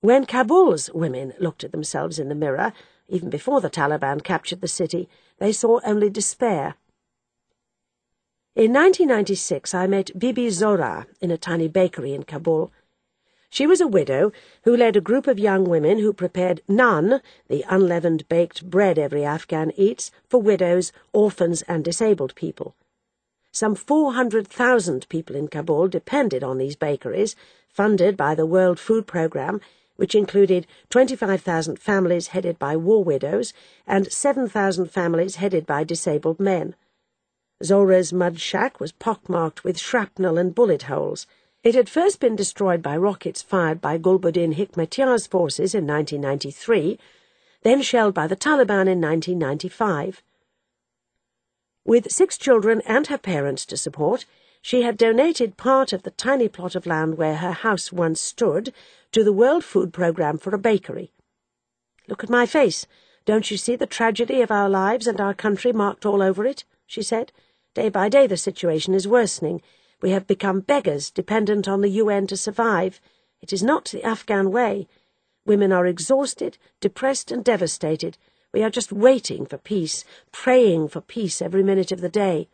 When Kabul's women looked at themselves in the mirror, even before the Taliban captured the city, they saw only despair. In 1996, I met Bibi Zohra in a tiny bakery in Kabul. She was a widow who led a group of young women who prepared naan, the unleavened baked bread every Afghan eats, for widows, orphans and disabled people. Some 400,000 people in Kabul depended on these bakeries, funded by the World Food Programme, which included 25,000 families headed by war widows and 7,000 families headed by disabled men. Zohra's mud shack was pockmarked with shrapnel and bullet holes. It had first been destroyed by rockets fired by Gulbuddin Hekmatyar's forces in 1993, then shelled by the Taliban in 1995. With 6 children and her parents to support, she had donated part of the tiny plot of land where her house once stood to the World Food Programme for a bakery. "Look at my face. Don't you see the tragedy of our lives and our country marked all over it?" she said. "Day by day the situation is worsening. We have become beggars, dependent on the UN to survive. It is not the Afghan way. Women are exhausted, depressed and devastated. We are just waiting for peace, praying for peace every minute of the day."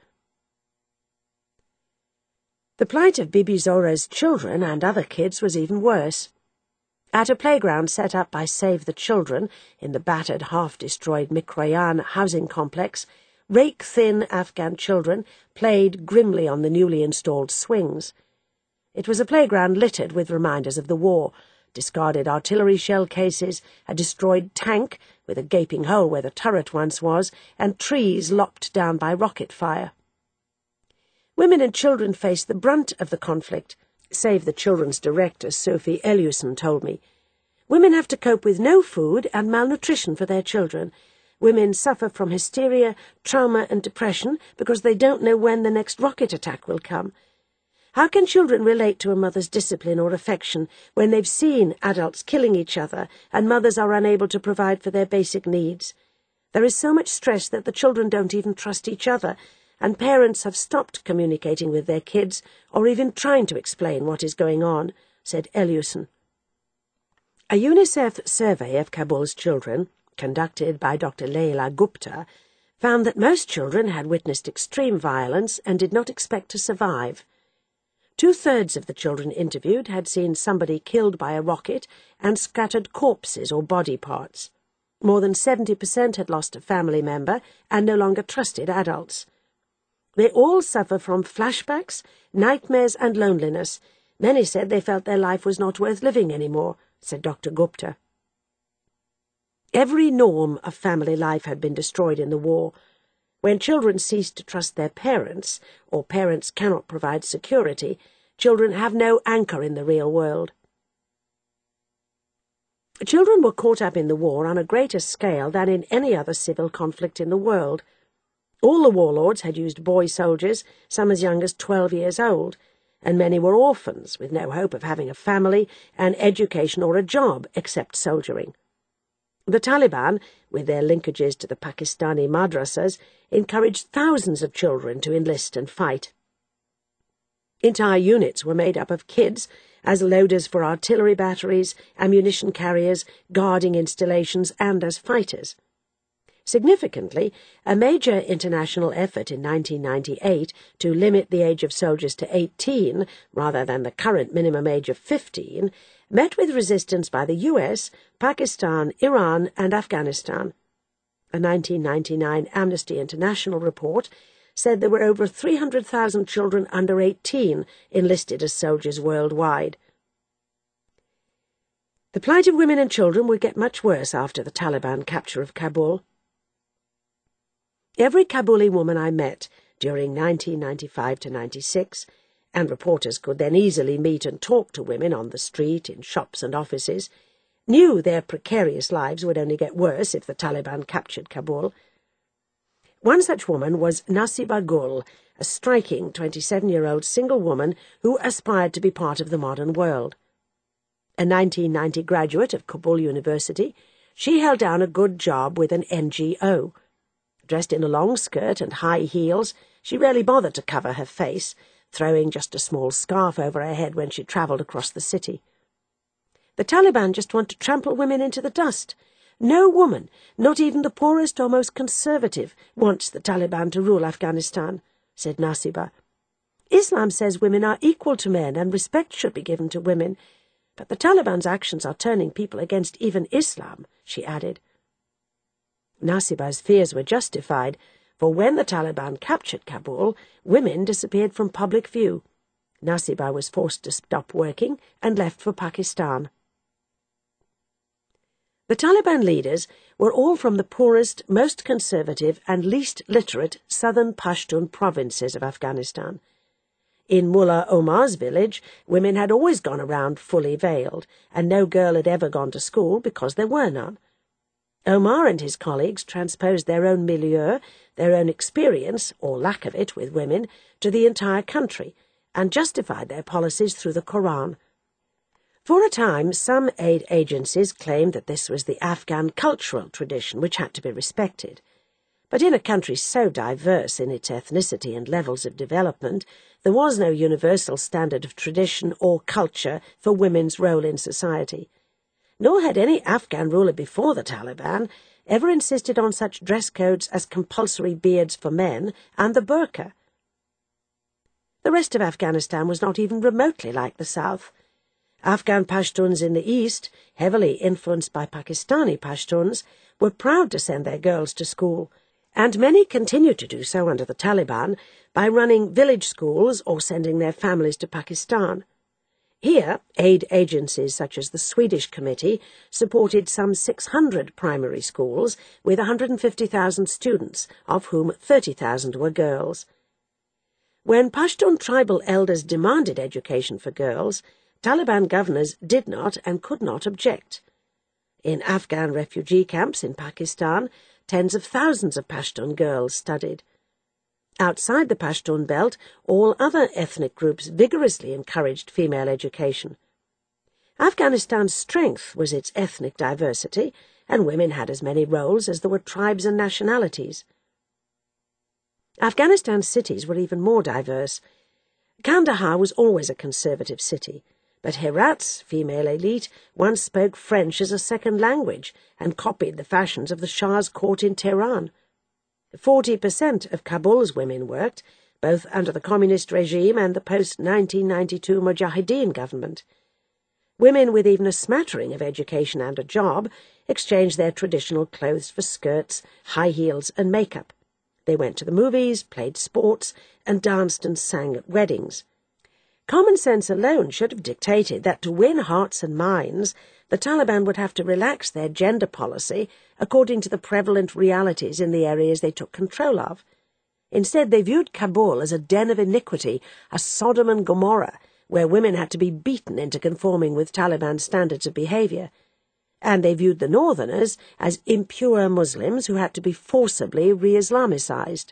The plight of Bibi Zohra's children and other kids was even worse. At a playground set up by Save the Children in the battered, half-destroyed Mikoyan housing complex, rake-thin Afghan children played grimly on the newly installed swings. It was a playground littered with reminders of the war: discarded artillery shell cases, a destroyed tank with a gaping hole where the turret once was, and trees lopped down by rocket fire. Women and children faced the brunt of the conflict, Save the Children's director Sophie Eliasson told me. Women have to cope with no food and malnutrition for their children. Women suffer from hysteria, trauma and depression because they don't know when the next rocket attack will come. How can children relate to a mother's discipline or affection when they've seen adults killing each other and mothers are unable to provide for their basic needs? There is so much stress that the children don't even trust each other, and parents have stopped communicating with their kids or even trying to explain what is going on, said Eliasson. A UNICEF survey of Kabul's children, conducted by Dr. Leila Gupta, found that most children had witnessed extreme violence and did not expect to survive. 2/3 of the children interviewed had seen somebody killed by a rocket and scattered corpses or body parts. More than 70% had lost a family member and no longer trusted adults. They all suffer from flashbacks, nightmares and loneliness. Many said they felt their life was not worth living anymore, said Dr. Gupta. Every norm of family life had been destroyed in the war. When children cease to trust their parents, or parents cannot provide security, children have no anchor in the real world. Children were caught up in the war on a greater scale than in any other civil conflict in the world. All the warlords had used boy soldiers, some as young as 12 years old, and many were orphans with no hope of having a family, an education or a job except soldiering. The Taliban, with their linkages to the Pakistani madrasas, encouraged thousands of children to enlist and fight. Entire units were made up of kids as loaders for artillery batteries, ammunition carriers, guarding installations, and as fighters. Significantly, a major international effort in 1998 to limit the age of soldiers to 18, rather than the current minimum age of 15, met with resistance by the US, Pakistan, Iran, and Afghanistan. A 1999 Amnesty International report said there were over 300,000 children under 18 enlisted as soldiers worldwide. The plight of women and children would get much worse after the Taliban capture of Kabul. Every Kabuli woman I met during 1995 to 96, and reporters could then easily meet and talk to women on the street, in shops and offices, knew their precarious lives would only get worse if the Taliban captured Kabul. One such woman was Nasiba Gul, a striking 27-year-old single woman who aspired to be part of the modern world. A 1990 graduate of Kabul University, she held down a good job with an NGO. Dressed in a long skirt and high heels, she rarely bothered to cover her face, throwing just a small scarf over her head when she travelled across the city. The Taliban just want to trample women into the dust. No woman, not even the poorest or most conservative, wants the Taliban to rule Afghanistan, said Nasiba. Islam says women are equal to men and respect should be given to women, but the Taliban's actions are turning people against even Islam, she added. Nasiba's fears were justified, for when the Taliban captured Kabul, women disappeared from public view. Nasiba was forced to stop working and left for Pakistan. The Taliban leaders were all from the poorest, most conservative and least literate southern Pashtun provinces of Afghanistan. In Mullah Omar's village, women had always gone around fully veiled, and no girl had ever gone to school because there were none. Omar and his colleagues transposed their own milieu, their own experience, or lack of it, with women, to the entire country, and justified their policies through the Quran. For a time, some aid agencies claimed that this was the Afghan cultural tradition which had to be respected. But in a country so diverse in its ethnicity and levels of development, there was no universal standard of tradition or culture for women's role in society. Nor had any Afghan ruler before the Taliban ever insisted on such dress codes as compulsory beards for men and the burqa. The rest of Afghanistan was not even remotely like the South. Afghan Pashtuns in the east, heavily influenced by Pakistani Pashtuns, were proud to send their girls to school, and many continued to do so under the Taliban by running village schools or sending their families to Pakistan. Here, aid agencies such as the Swedish Committee supported some 600 primary schools with 150,000 students, of whom 30,000 were girls. When Pashtun tribal elders demanded education for girls, Taliban governors did not and could not object. In Afghan refugee camps in Pakistan, tens of thousands of Pashtun girls studied. Outside the Pashtun belt, all other ethnic groups vigorously encouraged female education. Afghanistan's strength was its ethnic diversity, and women had as many roles as there were tribes and nationalities. Afghanistan's cities were even more diverse. Kandahar was always a conservative city, but Herat's female elite once spoke French as a second language and copied the fashions of the Shah's court in Tehran. 40% of Kabul's women worked, both under the communist regime and the post-1992 Mujahideen government. Women with even a smattering of education and a job exchanged their traditional clothes for skirts, high heels and makeup. They went to the movies, played sports, and danced and sang at weddings. Common sense alone should have dictated that to win hearts and minds, the Taliban would have to relax their gender policy according to the prevalent realities in the areas they took control of. Instead, they viewed Kabul as a den of iniquity, a Sodom and Gomorrah, where women had to be beaten into conforming with Taliban standards of behaviour. And they viewed the northerners as impure Muslims who had to be forcibly re-Islamicized.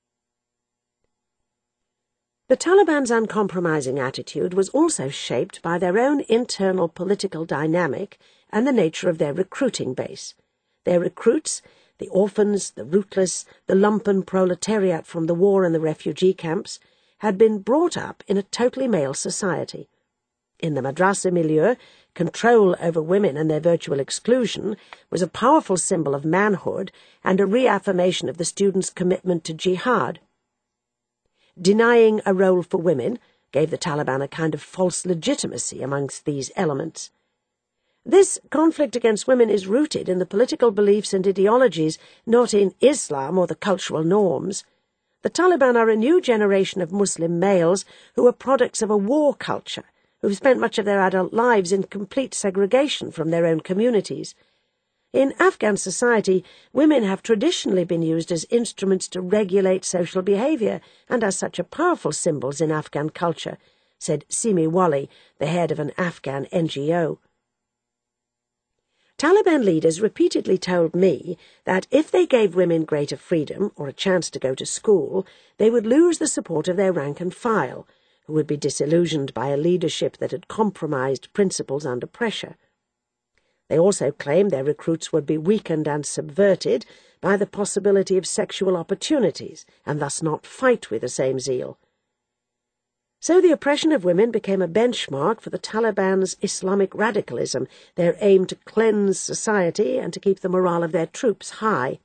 The Taliban's uncompromising attitude was also shaped by their own internal political dynamic and the nature of their recruiting base. Their recruits, the orphans, the rootless, the lumpen proletariat from the war and the refugee camps, had been brought up in a totally male society. In the madrasa milieu, control over women and their virtual exclusion was a powerful symbol of manhood and a reaffirmation of the students' commitment to jihad. Denying a role for women gave the Taliban a kind of false legitimacy amongst these elements. This conflict against women is rooted in the political beliefs and ideologies, not in Islam or the cultural norms. The Taliban are a new generation of Muslim males who are products of a war culture, who've spent much of their adult lives in complete segregation from their own communities. In Afghan society, women have traditionally been used as instruments to regulate social behaviour and as such are powerful symbols in Afghan culture, said Simi Wali, the head of an Afghan NGO. Taliban leaders repeatedly told me that if they gave women greater freedom or a chance to go to school, they would lose the support of their rank and file, who would be disillusioned by a leadership that had compromised principles under pressure. They also claimed their recruits would be weakened and subverted by the possibility of sexual opportunities, and thus not fight with the same zeal. So the oppression of women became a benchmark for the Taliban's Islamic radicalism, their aim to cleanse society and to keep the morale of their troops high.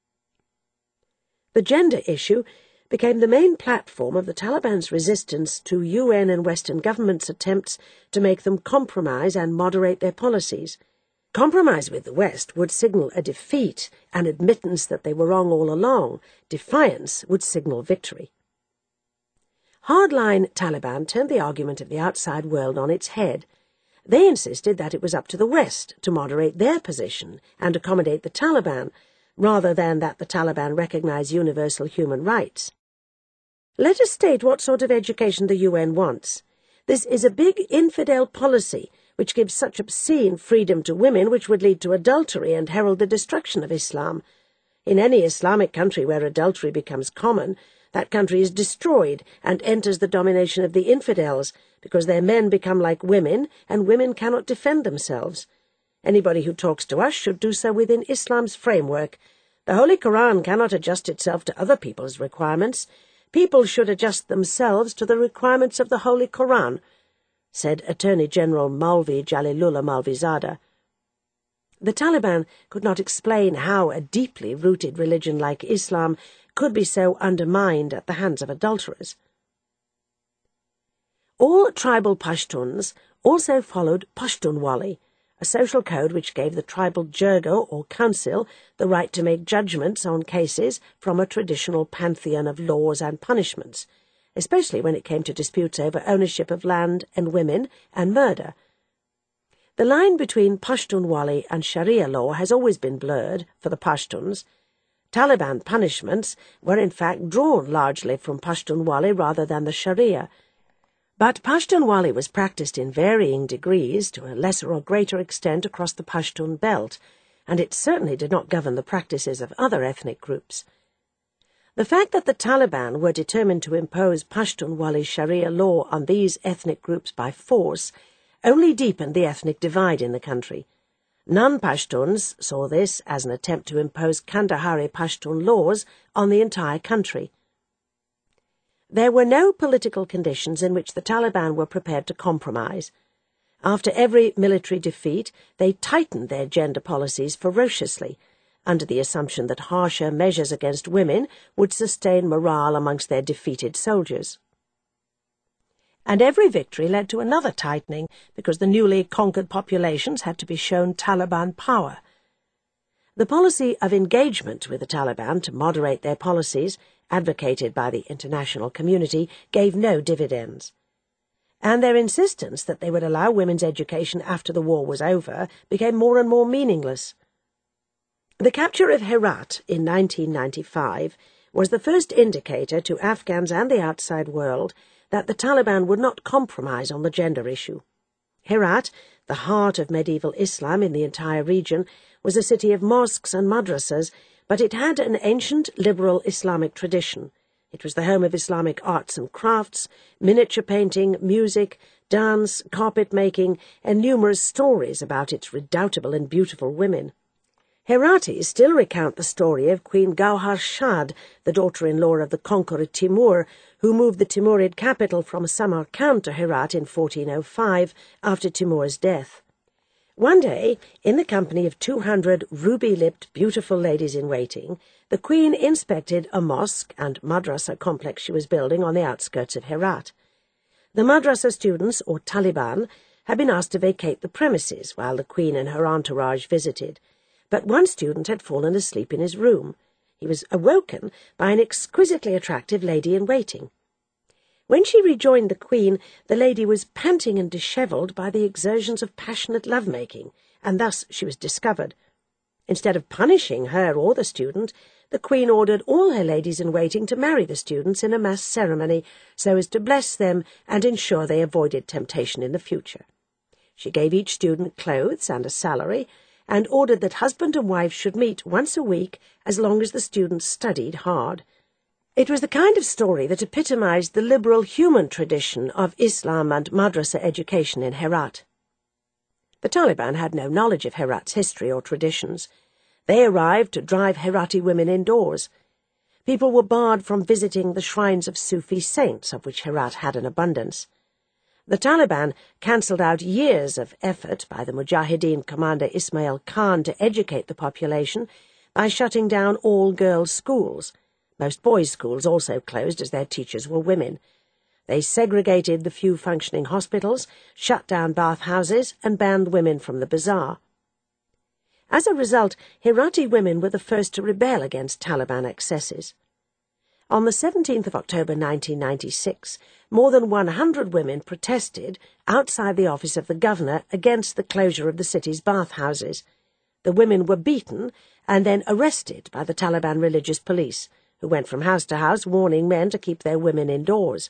The gender issue became the main platform of the Taliban's resistance to UN and Western governments' attempts to make them compromise and moderate their policies. Compromise with the West would signal a defeat, an admittance that they were wrong all along. Defiance would signal victory. Hardline Taliban turned the argument of the outside world on its head. They insisted that it was up to the West to moderate their position and accommodate the Taliban, rather than that the Taliban recognize universal human rights. Let us state what sort of education the UN wants. This is a big infidel policy which gives such obscene freedom to women which would lead to adultery and herald the destruction of Islam. In any Islamic country where adultery becomes common, that country is destroyed and enters the domination of the infidels, because their men become like women, and women cannot defend themselves. Anybody who talks to us should do so within Islam's framework. The Holy Quran cannot adjust itself to other people's requirements. People should adjust themselves to the requirements of the Holy Quran, said Attorney General Maulvi Jalilullah Maulvizada. The Taliban could not explain how a deeply rooted religion like Islam could be so undermined at the hands of adulterers. All tribal Pashtuns also followed Pashtunwali, a social code which gave the tribal jirga or council the right to make judgments on cases from a traditional pantheon of laws and punishments, especially when it came to disputes over ownership of land and women and murder. The line between Pashtunwali and Sharia law has always been blurred for the Pashtuns. Taliban punishments were in fact drawn largely from Pashtunwali rather than the Sharia. But Pashtunwali was practiced in varying degrees to a lesser or greater extent across the Pashtun belt, and it certainly did not govern the practices of other ethnic groups. The fact that the Taliban were determined to impose Pashtunwali Sharia law on these ethnic groups by force only deepened the ethnic divide in the country. Non-Pashtuns saw this as an attempt to impose Kandahari Pashtun laws on the entire country. There were no political conditions in which the Taliban were prepared to compromise. After every military defeat, they tightened their gender policies ferociously, under the assumption that harsher measures against women would sustain morale amongst their defeated soldiers. And every victory led to another tightening, because the newly conquered populations had to be shown Taliban power. The policy of engagement with the Taliban to moderate their policies, advocated by the international community, gave no dividends. And their insistence that they would allow women's education after the war was over became more and more meaningless. The capture of Herat in 1995 was the first indicator to Afghans and the outside world that the Taliban would not compromise on the gender issue. Herat, the heart of medieval Islam in the entire region, was a city of mosques and madrasas, but it had an ancient liberal Islamic tradition. It was the home of Islamic arts and crafts, miniature painting, music, dance, carpet-making, and numerous stories about its redoubtable and beautiful women. Heratis still recount the story of Queen Gauhar Shad, the daughter-in-law of the conqueror Timur, who moved the Timurid capital from Samarkand to Herat in 1405 after Timur's death. One day, in the company of 200 ruby-lipped, beautiful ladies-in-waiting, the queen inspected a mosque and madrasa complex she was building on the outskirts of Herat. The madrasa students, or Taliban, had been asked to vacate the premises while the queen and her entourage visited, but one student had fallen asleep in his room. He was awoken by an exquisitely attractive lady-in-waiting. When she rejoined the queen, the lady was panting and dishevelled by the exertions of passionate love-making, and thus she was discovered. Instead of punishing her or the student, the queen ordered all her ladies-in-waiting to marry the students in a mass ceremony so as to bless them and ensure they avoided temptation in the future. She gave each student clothes and a salary, and ordered that husband and wife should meet once a week as long as the students studied hard. It was the kind of story that epitomized the liberal human tradition of Islam and madrasa education in Herat. The Taliban had no knowledge of Herat's history or traditions. They arrived to drive Herati women indoors. People were barred from visiting the shrines of Sufi saints, of which Herat had an abundance. The Taliban cancelled out years of effort by the Mujahideen commander Ismail Khan to educate the population by shutting down all girls' schools. Most boys' schools also closed as their teachers were women. They segregated the few functioning hospitals, shut down bathhouses, and banned women from the bazaar. As a result, Herati women were the first to rebel against Taliban excesses. On the 17th of October 1996, more than 100 women protested outside the office of the governor against the closure of the city's bathhouses. The women were beaten and then arrested by the Taliban religious police, who went from house to house warning men to keep their women indoors.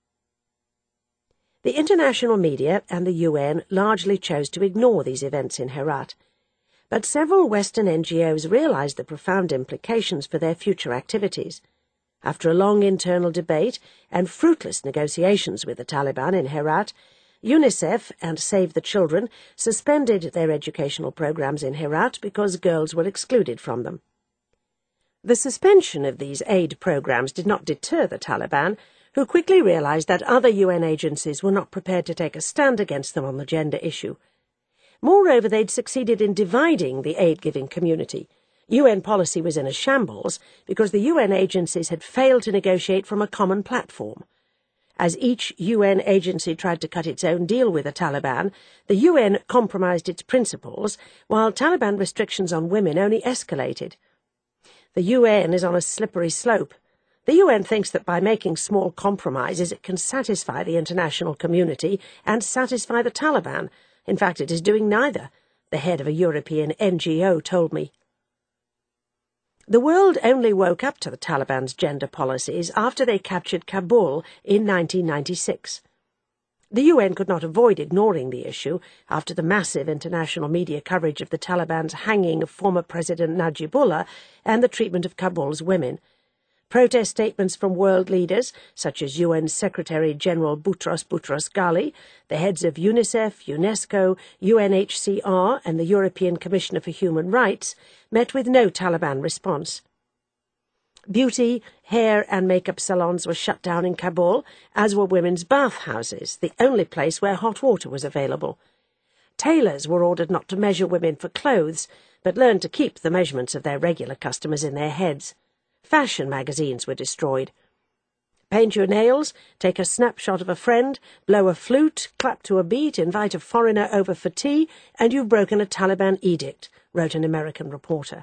The international media and the UN largely chose to ignore these events in Herat, but several Western NGOs realized the profound implications for their future activities. After a long internal debate and fruitless negotiations with the Taliban in Herat, UNICEF and Save the Children suspended their educational programs in Herat because girls were excluded from them. The suspension of these aid programs did not deter the Taliban, who quickly realized that other UN agencies were not prepared to take a stand against them on the gender issue. Moreover, they'd succeeded in dividing the aid-giving community. UN policy was in a shambles because the UN agencies had failed to negotiate from a common platform. As each UN agency tried to cut its own deal with the Taliban, the UN compromised its principles, while Taliban restrictions on women only escalated. The UN is on a slippery slope. The UN thinks that by making small compromises it can satisfy the international community and satisfy the Taliban. In fact, it is doing neither, the head of a European NGO told me. The world only woke up to the Taliban's gender policies after they captured Kabul in 1996. The UN could not avoid ignoring the issue after the massive international media coverage of the Taliban's hanging of former President Najibullah and the treatment of Kabul's women. Protest statements from world leaders, such as UN Secretary-General Boutros Boutros-Ghali, the heads of UNICEF, UNESCO, UNHCR and the European Commissioner for Human Rights, met with no Taliban response. Beauty, hair and makeup salons were shut down in Kabul, as were women's bathhouses, the only place where hot water was available. Tailors were ordered not to measure women for clothes, but learned to keep the measurements of their regular customers in their heads. Fashion magazines were destroyed. Paint your nails, take a snapshot of a friend, blow a flute, clap to a beat, invite a foreigner over for tea, and you've broken a Taliban edict, wrote an American reporter.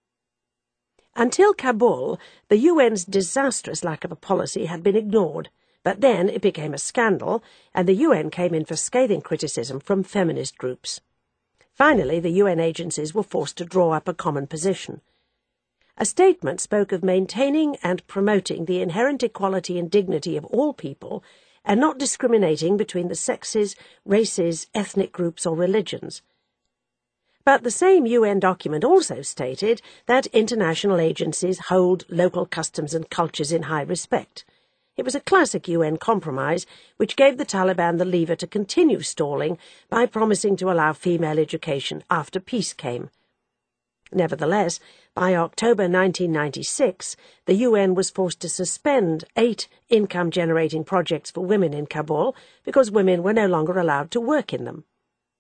Until Kabul, the UN's disastrous lack of a policy had been ignored, but then it became a scandal, and the UN came in for scathing criticism from feminist groups. Finally, the UN agencies were forced to draw up a common position. A statement spoke of maintaining and promoting the inherent equality and dignity of all people and not discriminating between the sexes, races, ethnic groups or religions. But the same UN document also stated that international agencies hold local customs and cultures in high respect. It was a classic UN compromise which gave the Taliban the lever to continue stalling by promising to allow female education after peace came. Nevertheless, by October 1996, the UN was forced to suspend 8 income-generating projects for women in Kabul because women were no longer allowed to work in them.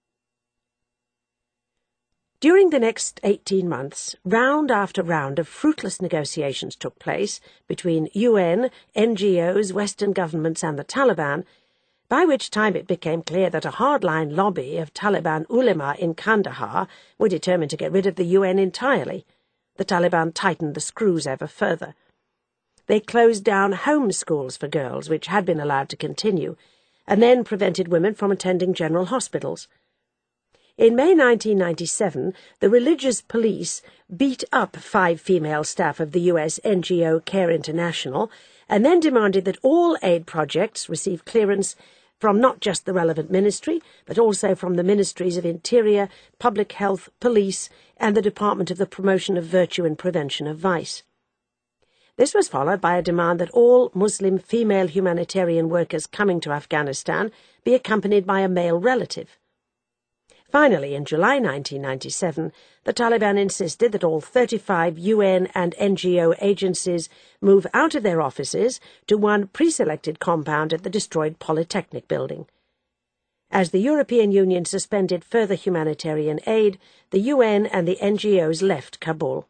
During the next 18 months, round after round of fruitless negotiations took place between UN, NGOs, Western governments and the Taliban, by which time it became clear that a hardline lobby of Taliban ulema in Kandahar were determined to get rid of the UN entirely. The Taliban tightened the screws ever further. They closed down home schools for girls, which had been allowed to continue, and then prevented women from attending general hospitals. In May 1997, the religious police beat up 5 female staff of the US NGO Care International and then demanded that all aid projects receive clearance from not just the relevant ministry, but also from the Ministries of Interior, Public Health, Police, and the Department of the Promotion of Virtue and Prevention of Vice. This was followed by a demand that all Muslim female humanitarian workers coming to Afghanistan be accompanied by a male relative. Finally, in July 1997, the Taliban insisted that all 35 UN and NGO agencies move out of their offices to one pre-selected compound at the destroyed Polytechnic building. As the European Union suspended further humanitarian aid, the UN and the NGOs left Kabul.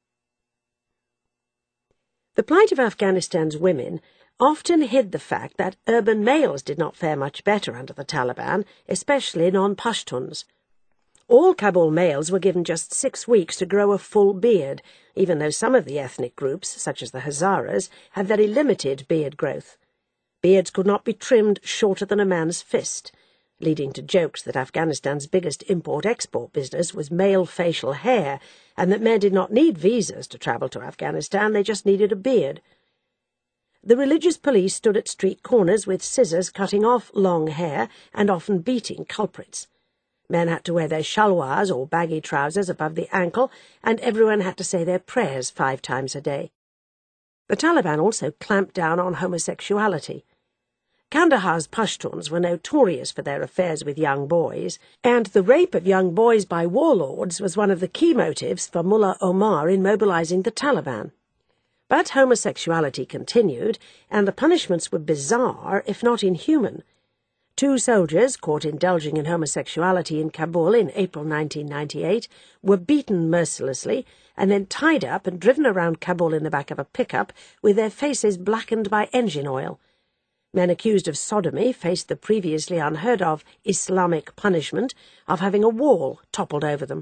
The plight of Afghanistan's women often hid the fact that urban males did not fare much better under the Taliban, especially non-Pashtuns. All Kabul males were given just 6 weeks to grow a full beard, even though some of the ethnic groups, such as the Hazaras, had very limited beard growth. Beards could not be trimmed shorter than a man's fist, leading to jokes that Afghanistan's biggest import-export business was male facial hair, and that men did not need visas to travel to Afghanistan, they just needed a beard. The religious police stood at street corners with scissors cutting off long hair and often beating culprits. Men had to wear their shalwars or baggy trousers above the ankle, and everyone had to say their prayers 5 times a day. The Taliban also clamped down on homosexuality. Kandahar's Pashtuns were notorious for their affairs with young boys, and the rape of young boys by warlords was one of the key motives for Mullah Omar in mobilizing the Taliban. But homosexuality continued, and the punishments were bizarre, if not inhuman. 2 soldiers caught indulging in homosexuality in Kabul in April 1998 were beaten mercilessly and then tied up and driven around Kabul in the back of a pickup with their faces blackened by engine oil. Men accused of sodomy faced the previously unheard-of Islamic punishment of having a wall toppled over them.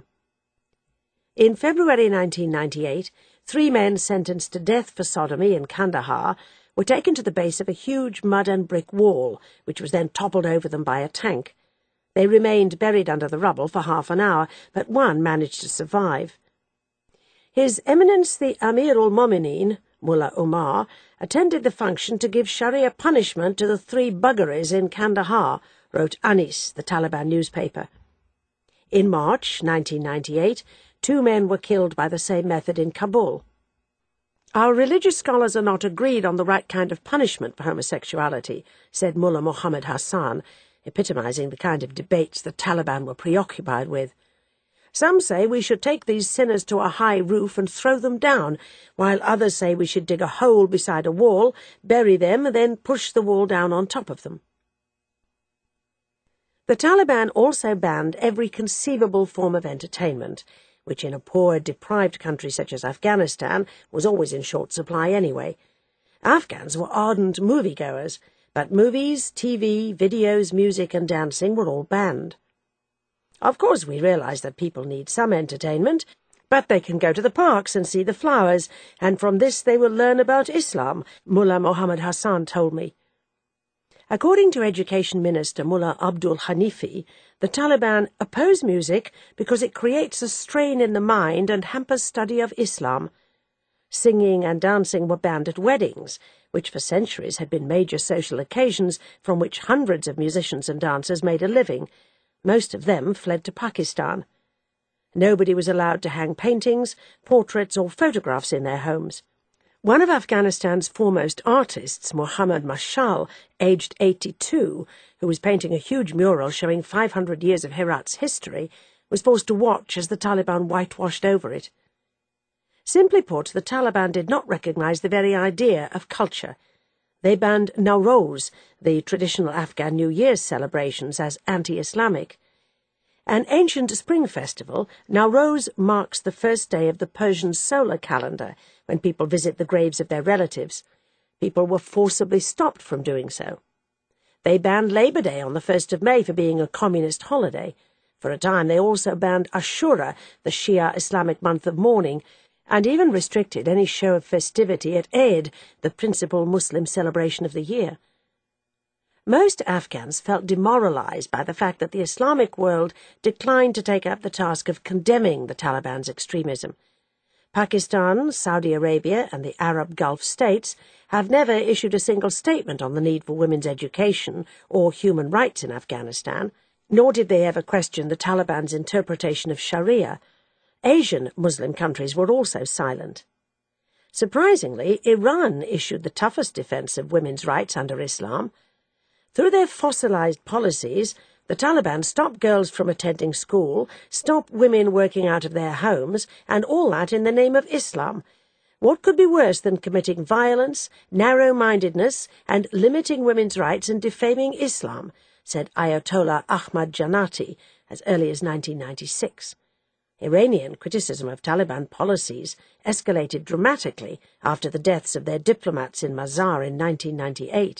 In February 1998, 3 men sentenced to death for sodomy in Kandahar were taken to the base of a huge mud and brick wall, which was then toppled over them by a tank. They remained buried under the rubble for half an hour, but one managed to survive. His Eminence the Amir-ul-Momineen, Mullah Omar, attended the function to give Sharia punishment to the 3 buggeries in Kandahar, wrote Anis, the Taliban newspaper. In March 1998, 2 men were killed by the same method in Kabul. Our religious scholars are not agreed on the right kind of punishment for homosexuality, said Mullah Mohammed Hassan, epitomizing the kind of debates the Taliban were preoccupied with. Some say we should take these sinners to a high roof and throw them down, while others say we should dig a hole beside a wall, bury them, and then push the wall down on top of them. The Taliban also banned every conceivable form of entertainment, which in a poor, deprived country such as Afghanistan was always in short supply anyway. Afghans were ardent moviegoers, but movies, TV, videos, music and dancing were all banned. Of course we realise that people need some entertainment, but they can go to the parks and see the flowers, and from this they will learn about Islam, Mullah Mohammed Hassan told me. According to Education Minister Mullah Abdul Hanifi, the Taliban oppose music because it creates a strain in the mind and hampers study of Islam. Singing and dancing were banned at weddings, which for centuries had been major social occasions from which hundreds of musicians and dancers made a living. Most of them fled to Pakistan. Nobody was allowed to hang paintings, portraits or photographs in their homes. One of Afghanistan's foremost artists, Muhammad Mashal, aged 82, who was painting a huge mural showing 500 years of Herat's history, was forced to watch as the Taliban whitewashed over it. Simply put, the Taliban did not recognize the very idea of culture. They banned Nowroz, the traditional Afghan New Year's celebrations, as anti-Islamic. An ancient spring festival, Nowroz marks the first day of the Persian solar calendar, when people visit the graves of their relatives. People were forcibly stopped from doing so. They banned Labor Day on the 1st of May for being a communist holiday. For a time they also banned Ashura, the Shia Islamic month of mourning, and even restricted any show of festivity at Eid, the principal Muslim celebration of the year. Most Afghans felt demoralized by the fact that the Islamic world declined to take up the task of condemning the Taliban's extremism. Pakistan, Saudi Arabia, and the Arab Gulf states have never issued a single statement on the need for women's education or human rights in Afghanistan, nor did they ever question the Taliban's interpretation of Sharia. Asian Muslim countries were also silent. Surprisingly, Iran issued the toughest defense of women's rights under Islam. Through their fossilized policies, The Taliban stopped girls from attending school, stopped women working out of their homes, and all that in the name of Islam. What could be worse than committing violence, narrow-mindedness, and limiting women's rights and defaming Islam, said Ayatollah Ahmad Jannati as early as 1996. Iranian criticism of Taliban policies escalated dramatically after the deaths of their diplomats in Mazar in 1998.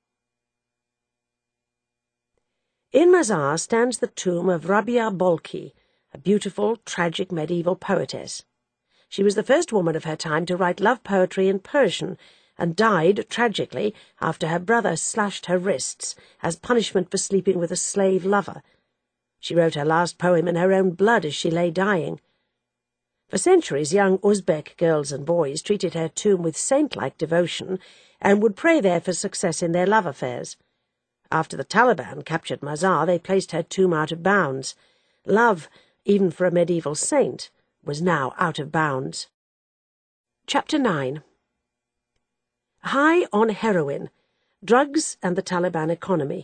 In Mazar stands the tomb of Rabia Bolki, a beautiful, tragic medieval poetess. She was the first woman of her time to write love poetry in Persian, and died tragically after her brother slashed her wrists as punishment for sleeping with a slave lover. She wrote her last poem in her own blood as she lay dying. For centuries, young Uzbek girls and boys treated her tomb with saint-like devotion and would pray there for success in their love affairs. After the Taliban captured Mazar, they placed her tomb out of bounds. Love, even for a medieval saint, was now out of bounds. Chapter 9. High on heroin, drugs and the Taliban economy.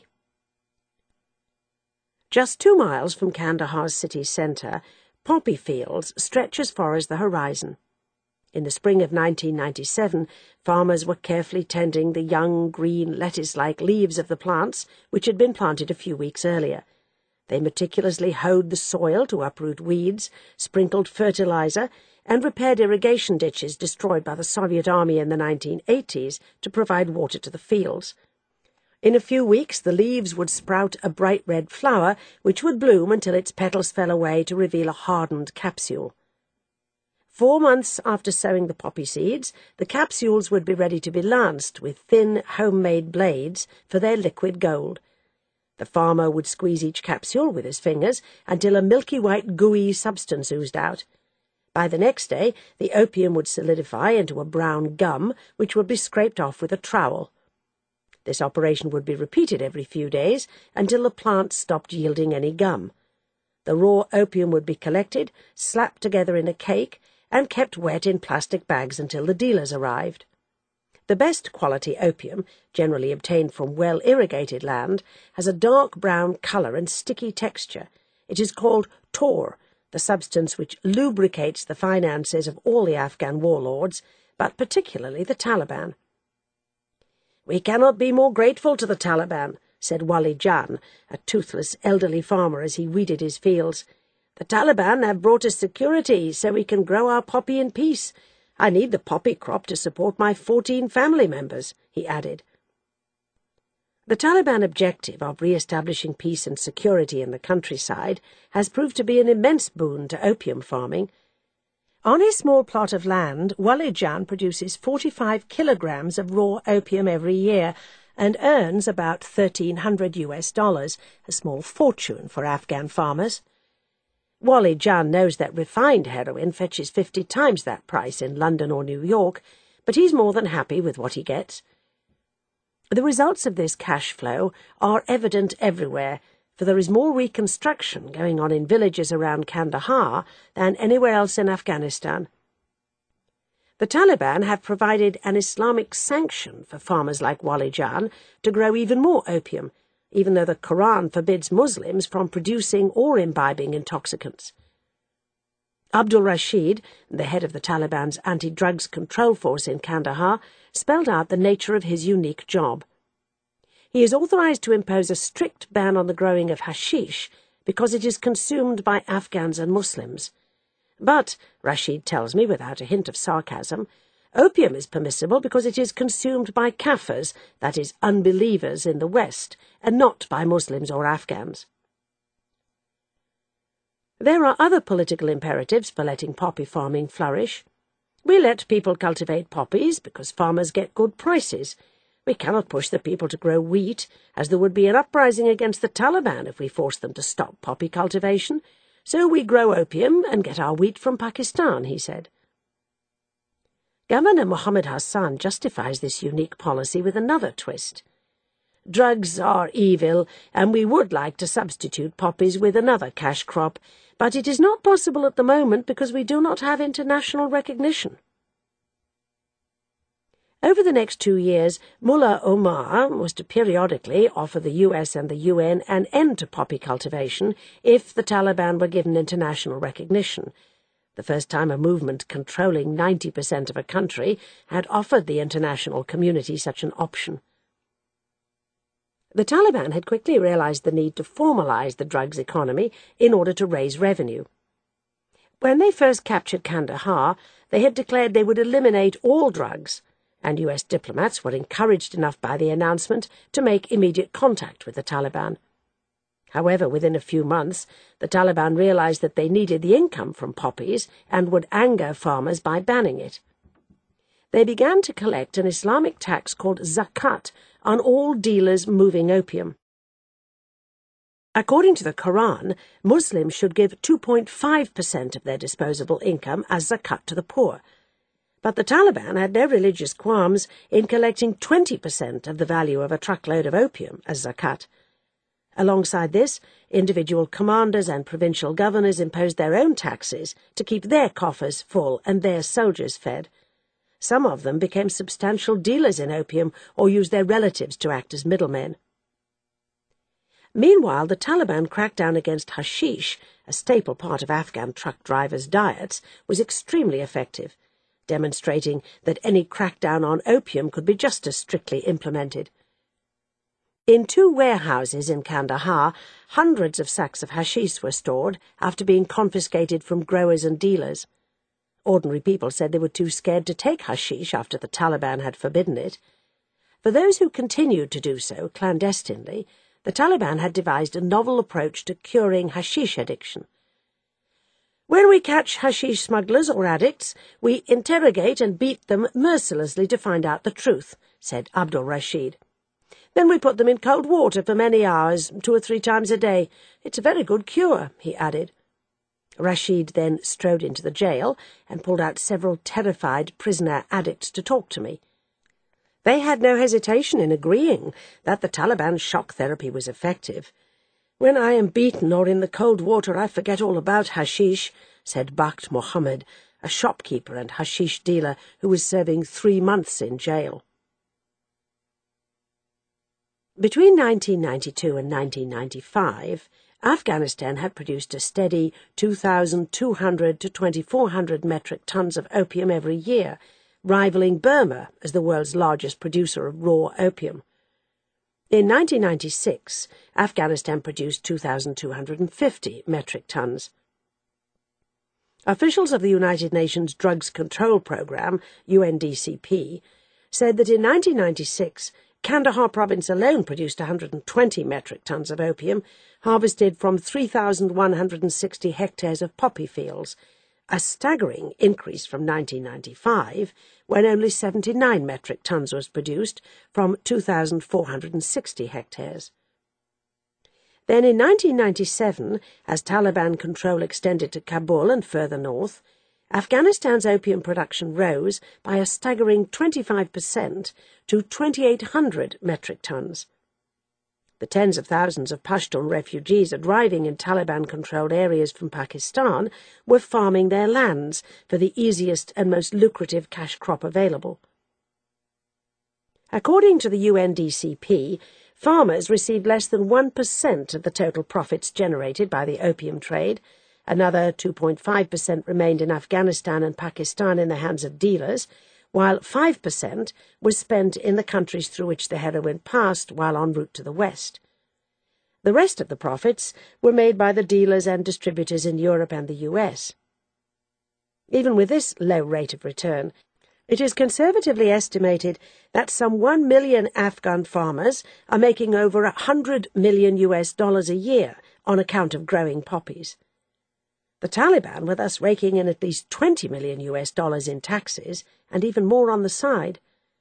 Just 2 miles from Kandahar's city centre, poppy fields stretch as far as the horizon. In the spring of 1997, farmers were carefully tending the young, green, lettuce-like leaves of the plants which had been planted a few weeks earlier. They meticulously hoed the soil to uproot weeds, sprinkled fertilizer, and repaired irrigation ditches destroyed by the Soviet Army in the 1980s to provide water to the fields. In a few weeks, the leaves would sprout a bright red flower, which would bloom until its petals fell away to reveal a hardened capsule. 4 months after sowing the poppy seeds, the capsules would be ready to be lanced with thin, homemade blades for their liquid gold. The farmer would squeeze each capsule with his fingers until a milky white gooey substance oozed out. By the next day, the opium would solidify into a brown gum, which would be scraped off with a trowel. This operation would be repeated every few days until the plant stopped yielding any gum. The raw opium would be collected, slapped together in a cake, and kept wet in plastic bags until the dealers arrived. The best quality opium, generally obtained from well-irrigated land, has a dark brown colour and sticky texture. It is called tor, the substance which lubricates the finances of all the Afghan warlords, but particularly the Taliban. "We cannot be more grateful to the Taliban," said Wali Jan, a toothless elderly farmer as he weeded his fields. "The Taliban have brought us security so we can grow our poppy in peace. I need the poppy crop to support my 14 family members," he added. The Taliban objective of re-establishing peace and security in the countryside has proved to be an immense boon to opium farming. On his small plot of land, Wali Jan produces 45 kilograms of raw opium every year and earns about $1,300, a small fortune for Afghan farmers. Wali Jan knows that refined heroin fetches 50 times that price in London or New York, but he's more than happy with what he gets. The results of this cash flow are evident everywhere, for there is more reconstruction going on in villages around Kandahar than anywhere else in Afghanistan. The Taliban have provided an Islamic sanction for farmers like Wali Jan to grow even more opium, even though the Quran forbids Muslims from producing or imbibing intoxicants. Abdul Rashid, the head of the Taliban's anti-drugs control force in Kandahar, spelled out the nature of his unique job. He is authorized to impose a strict ban on the growing of hashish because it is consumed by Afghans and Muslims. But, Rashid tells me without a hint of sarcasm, opium is permissible because it is consumed by kafirs, that is, unbelievers in the West, and not by Muslims or Afghans. There are other political imperatives for letting poppy farming flourish. We let people cultivate poppies because farmers get good prices. We cannot push the people to grow wheat, as there would be an uprising against the Taliban if we forced them to stop poppy cultivation. So we grow opium and get our wheat from Pakistan, he said. Governor Mohammed Hassan justifies this unique policy with another twist. Drugs are evil, and we would like to substitute poppies with another cash crop, but it is not possible at the moment because we do not have international recognition. Over the next 2 years, Mullah Omar was to periodically offer the US and the UN an end to poppy cultivation if the Taliban were given international recognition, the first time a movement controlling 90% of a country had offered the international community such an option. The Taliban had quickly realized the need to formalize the drugs economy in order to raise revenue. When they first captured Kandahar, they had declared they would eliminate all drugs, and US diplomats were encouraged enough by the announcement to make immediate contact with the Taliban. However, within a few months, the Taliban realized that they needed the income from poppies and would anger farmers by banning it. They began to collect an Islamic tax called zakat on all dealers moving opium. According to the Quran, Muslims should give 2.5% of their disposable income as zakat to the poor. But the Taliban had no religious qualms in collecting 20% of the value of a truckload of opium as zakat. Alongside this, individual commanders and provincial governors imposed their own taxes to keep their coffers full and their soldiers fed. Some of them became substantial dealers in opium or used their relatives to act as middlemen. Meanwhile, the Taliban crackdown against hashish, a staple part of Afghan truck drivers' diets, was extremely effective, demonstrating that any crackdown on opium could be just as strictly implemented. In 2 warehouses in Kandahar, hundreds of sacks of hashish were stored after being confiscated from growers and dealers. Ordinary people said they were too scared to take hashish after the Taliban had forbidden it. For those who continued to do so clandestinely, the Taliban had devised a novel approach to curing hashish addiction. When we catch hashish smugglers or addicts, we interrogate and beat them mercilessly to find out the truth, said Abdul Rashid. Then we put them in cold water for many hours, 2 or 3 times a day. It's a very good cure, he added. Rashid then strode into the jail and pulled out several terrified prisoner addicts to talk to me. They had no hesitation in agreeing that the Taliban's shock therapy was effective. When I am beaten or in the cold water, I forget all about hashish, said Bakht Mohammed, a shopkeeper and hashish dealer who was serving 3 months in jail. Between 1992 and 1995, Afghanistan had produced a steady 2,200 to 2,400 metric tons of opium every year, rivaling Burma as the world's largest producer of raw opium. In 1996, Afghanistan produced 2,250 metric tons. Officials of the United Nations Drugs Control Programme, UNDCP, said that in 1996, Kandahar province alone produced 120 metric tons of opium, harvested from 3,160 hectares of poppy fields, a staggering increase from 1995, when only 79 metric tons was produced from 2,460 hectares. Then in 1997, as Taliban control extended to Kabul and further north, Afghanistan's opium production rose by a staggering 25% to 2,800 metric tons. The tens of thousands of Pashtun refugees arriving in Taliban-controlled areas from Pakistan were farming their lands for the easiest and most lucrative cash crop available. According to the UNDCP, farmers received less than 1% of the total profits generated by the opium trade. Another 2.5% remained in Afghanistan and Pakistan in the hands of dealers, while 5% was spent in the countries through which the heroin passed while en route to the West. The rest of the profits were made by the dealers and distributors in Europe and the US. Even with this low rate of return, it is conservatively estimated that some 1 million Afghan farmers are making over $100 million a year on account of growing poppies. The Taliban were thus raking in at least $20 million in taxes, and even more on the side.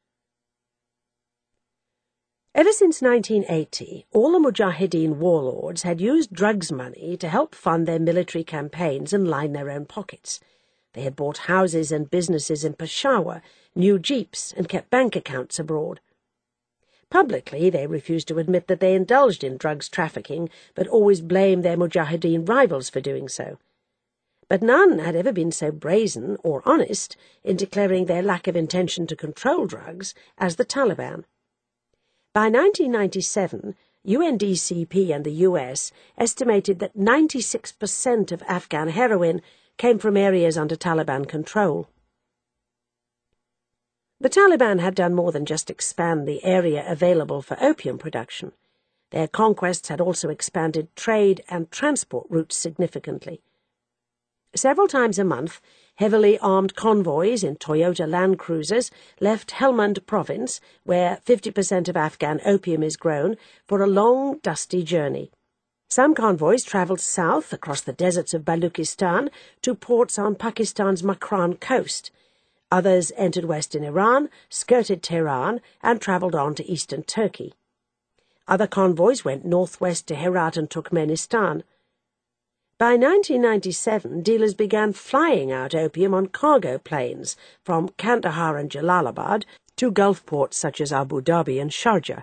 Ever since 1980, all the Mujahideen warlords had used drugs money to help fund their military campaigns and line their own pockets. They had bought houses and businesses in Peshawar, new jeeps, and kept bank accounts abroad. Publicly, they refused to admit that they indulged in drugs trafficking, but always blamed their Mujahideen rivals for doing so. But none had ever been so brazen or honest in declaring their lack of intention to control drugs as the Taliban. By 1997, UNDCP and the US estimated that 96% of Afghan heroin came from areas under Taliban control. The Taliban had done more than just expand the area available for opium production. Their conquests had also expanded trade and transport routes significantly. Several times a month, heavily armed convoys in Toyota Land Cruisers left Helmand province, where 50% of Afghan opium is grown, for a long, dusty journey. Some convoys travelled south across the deserts of Baluchistan to ports on Pakistan's Makran coast. Others entered western Iran, skirted Tehran, and travelled on to eastern Turkey. Other convoys went northwest to Herat and Turkmenistan. By 1997, dealers began flying out opium on cargo planes from Kandahar and Jalalabad to Gulf ports such as Abu Dhabi and Sharjah.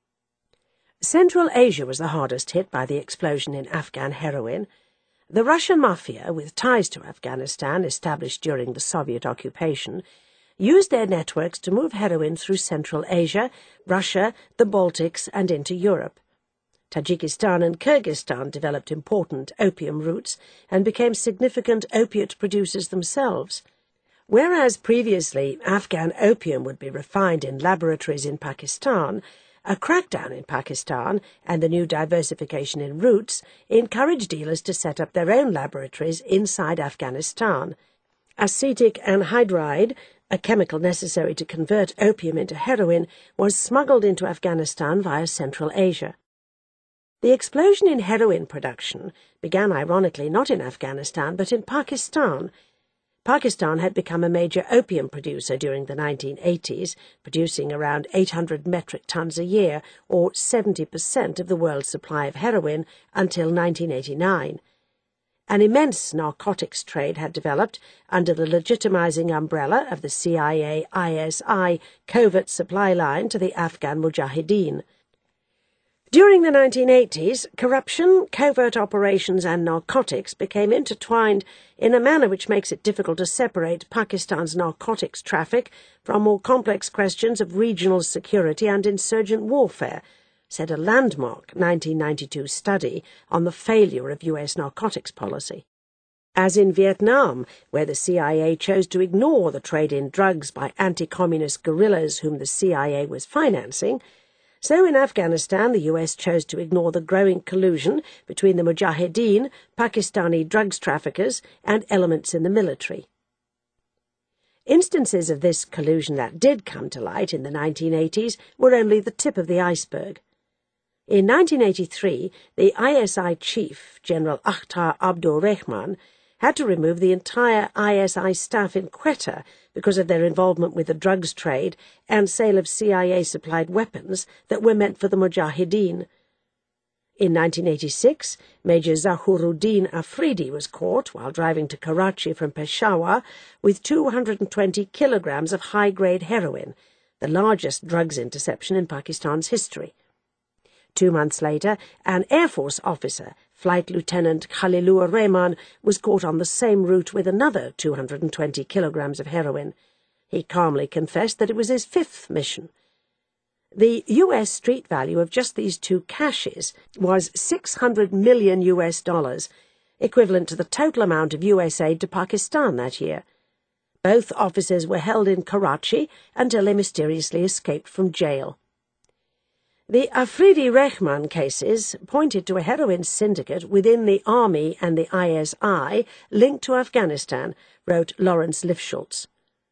Central Asia was the hardest hit by the explosion in Afghan heroin. The Russian mafia, with ties to Afghanistan established during the Soviet occupation, used their networks to move heroin through Central Asia, Russia, the Baltics, and into Europe. Tajikistan and Kyrgyzstan developed important opium routes and became significant opiate producers themselves. Whereas previously Afghan opium would be refined in laboratories in Pakistan, a crackdown in Pakistan and the new diversification in routes encouraged dealers to set up their own laboratories inside Afghanistan. Acetic anhydride, a chemical necessary to convert opium into heroin, was smuggled into Afghanistan via Central Asia. The explosion in heroin production began ironically not in Afghanistan but in Pakistan. Pakistan had become a major opium producer during the 1980s, producing around 800 metric tons a year, or 70% of the world's supply of heroin, until 1989. An immense narcotics trade had developed under the legitimizing umbrella of the CIA-ISI covert supply line to the Afghan Mujahideen. During the 1980s, corruption, covert operations and narcotics became intertwined in a manner which makes it difficult to separate Pakistan's narcotics traffic from more complex questions of regional security and insurgent warfare, said a landmark 1992 study on the failure of U.S. narcotics policy. As in Vietnam, where the CIA chose to ignore the trade in drugs by anti-communist guerrillas whom the CIA was financing, so in Afghanistan the US chose to ignore the growing collusion between the Mujahideen, Pakistani drugs traffickers, and elements in the military. Instances of this collusion that did come to light in the 1980s were only the tip of the iceberg. In 1983, the ISI chief, General Akhtar Abdur Rahman, had to remove the entire ISI staff in Quetta because of their involvement with the drugs trade and sale of CIA-supplied weapons that were meant for the Mujahideen. In 1986, Major Zahuruddin Afridi was caught while driving to Karachi from Peshawar with 220 kilograms of high-grade heroin, the largest drugs interception in Pakistan's history. 2 months later, an Air Force officer, Flight Lieutenant Khalilur Rahman, was caught on the same route with another 220 kilograms of heroin. He calmly confessed that it was his 5th mission. The U.S. street value of just these 2 caches was $600 million, equivalent to the total amount of U.S. aid to Pakistan that year. Both officers were held in Karachi until they mysteriously escaped from jail. The Afridi-Rahman cases pointed to a heroin syndicate within the Army and the ISI linked to Afghanistan, wrote Lawrence Lifschultz.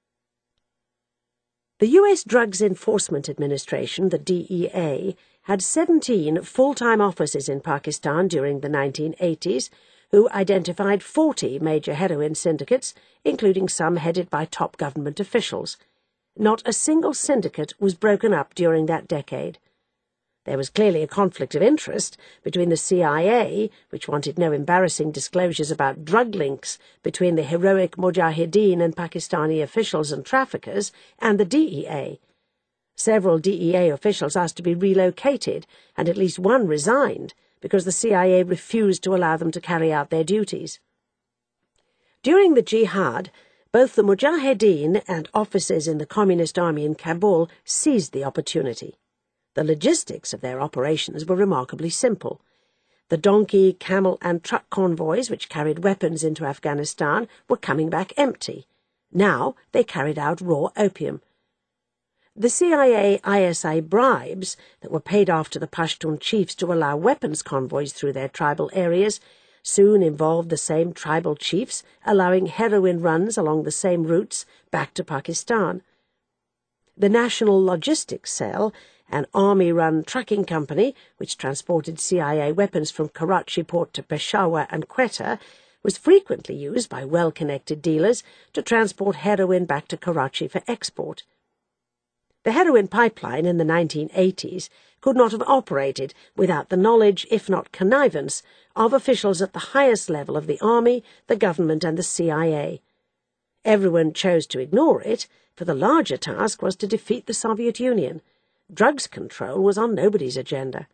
The U.S. Drugs Enforcement Administration, the DEA, had 17 full-time officers in Pakistan during the 1980s who identified 40 major heroin syndicates, including some headed by top government officials. Not a single syndicate was broken up during that decade. There was clearly a conflict of interest between the CIA, which wanted no embarrassing disclosures about drug links between the heroic Mujahideen and Pakistani officials and traffickers, and the DEA. Several DEA officials asked to be relocated, and at least one resigned, because the CIA refused to allow them to carry out their duties. During the jihad, both the Mujahideen and officers in the Communist Army in Kabul seized the opportunity. The logistics of their operations were remarkably simple. The donkey, camel and truck convoys which carried weapons into Afghanistan were coming back empty. Now they carried out raw opium. The CIA-ISI bribes that were paid off to the Pashtun chiefs to allow weapons convoys through their tribal areas soon involved the same tribal chiefs allowing heroin runs along the same routes back to Pakistan. The National Logistics Cell, an army-run trucking company which transported CIA weapons from Karachi port to Peshawar and Quetta, was frequently used by well-connected dealers to transport heroin back to Karachi for export. The heroin pipeline in the 1980s could not have operated without the knowledge, if not connivance, of officials at the highest level of the army, the government and the CIA. Everyone chose to ignore it, for the larger task was to defeat the Soviet Union. Drugs control was on nobody's agenda.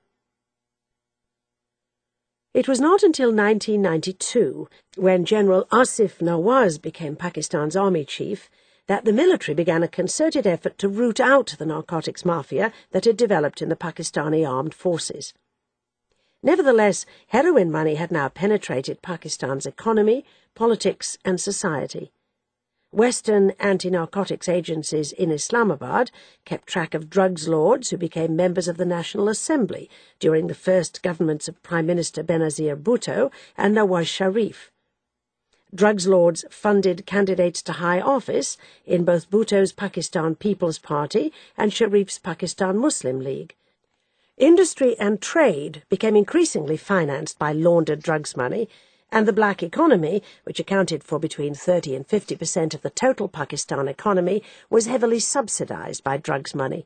It was not until 1992, when General Asif Nawaz became Pakistan's army chief, that the military began a concerted effort to root out the narcotics mafia that had developed in the Pakistani armed forces. Nevertheless, heroin money had now penetrated Pakistan's economy, politics and society. Western anti-narcotics agencies in Islamabad kept track of drugs lords who became members of the National Assembly during the first governments of Prime Minister Benazir Bhutto and Nawaz Sharif. Drugs lords funded candidates to high office in both Bhutto's Pakistan People's Party and Sharif's Pakistan Muslim League. Industry and trade became increasingly financed by laundered drugs money, and the black economy, which accounted for between 30 and 50% of the total Pakistan economy, was heavily subsidized by drugs money.